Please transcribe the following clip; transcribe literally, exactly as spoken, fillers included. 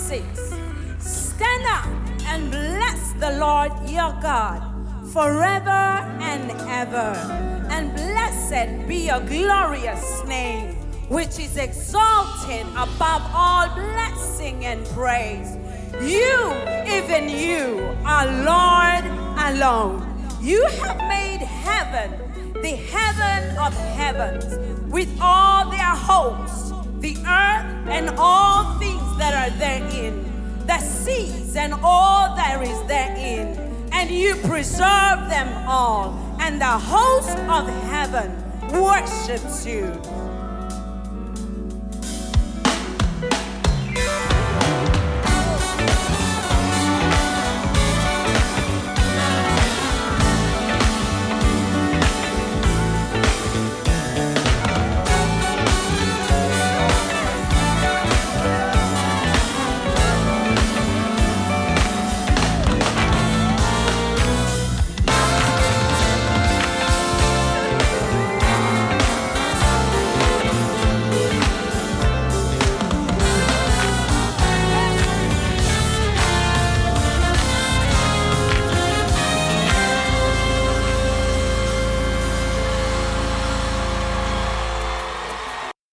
six. Stand up and bless the Lord your God forever and ever. And blessed be your glorious name, which is exalted above all blessing and praise. You, even you, are Lord alone. You have made heaven, the heaven of heavens, with all their hosts, the earth and all things that are therein, the seas and all there is therein, and you preserve them all, and the host of heaven worships you.